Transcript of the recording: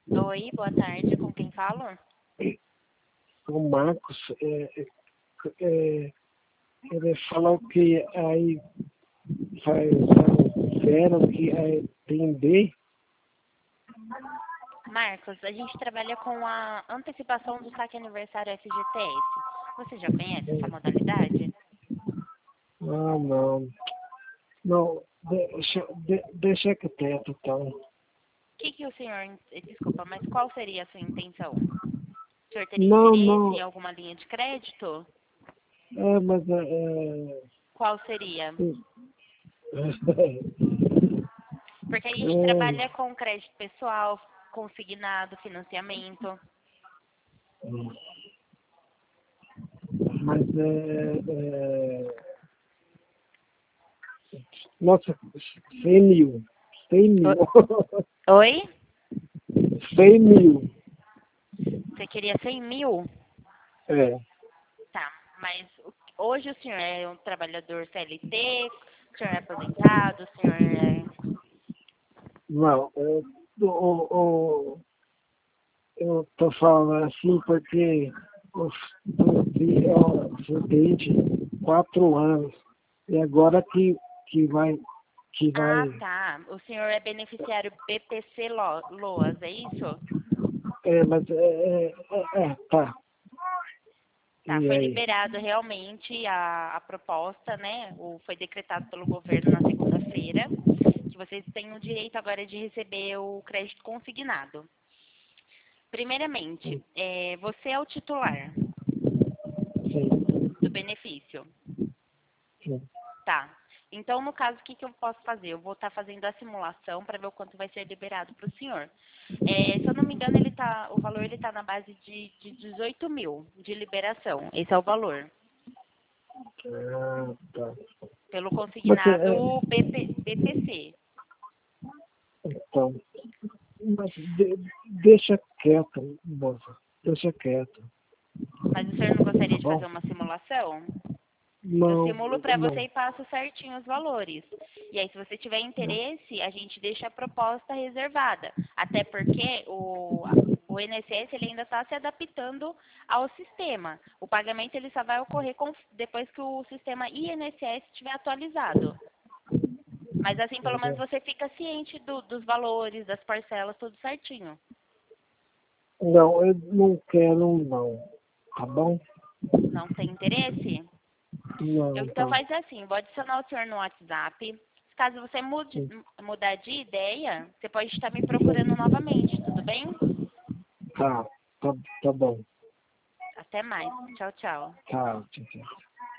Oi, boa tarde. Com quem falo? O Marcos, ele falou que aí faz zero que aí tem B. Marcos, a gente trabalha com a antecipação do saque aniversário FGTS. Você já conhece essa modalidade? Ah, não. Não, deixa que teto, então. O que o senhor... Desculpa, mas qual seria a sua intenção? O senhor teria interesse em Não. alguma linha de crédito? Mas Qual seria? é, Porque a gente trabalha com crédito pessoal, consignado, financiamento. mas nossa, 100 mil. 100 mil. Oi? 100 mil. Você queria 100 mil? É. Tá, mas hoje o senhor é um trabalhador CLT, o senhor é aposentado, o senhor é... Não, eu tô falando assim porque eu fui de 4 anos. E agora que vai, que Ah, vai, tá. O senhor é beneficiário BPC Loas, é isso? mas tá. Tá, E foi aí? liberado realmente a proposta, né? Foi decretado pelo governo na segunda-feira, que vocês têm o direito agora de receber o crédito consignado. Primeiramente, você é o titular Sim, do benefício. sim. Tá. Então, no caso, o que eu posso fazer? Eu vou estar fazendo a simulação para ver o quanto vai ser liberado para o senhor. Se eu não me engano, o valor está na base de 18 mil de liberação. Esse é o valor. Ah, tá. Pelo Mas consignado BPC. então, mas deixa quieto, moça. Deixa quieto, Mas o senhor não tá gostaria de fazer bom? uma simulação? Eu Não, simulo para você não. e passo certinho os valores. E aí, se você tiver interesse, a gente deixa a proposta reservada. Até porque o INSS ele ainda está se adaptando ao sistema. O pagamento ele só vai ocorrer depois que o sistema INSS estiver atualizado. Mas assim, pelo menos você fica ciente dos valores, das parcelas, tudo certinho. Não, eu não quero não, tá bom? Não tem interesse? Não, Então então. faz assim, vou adicionar o senhor no WhatsApp. Caso você mudar de ideia, você pode estar me procurando novamente, tudo bem? Tá, tá bom. Até mais. Tchau, tchau. Tá, tchau, tchau.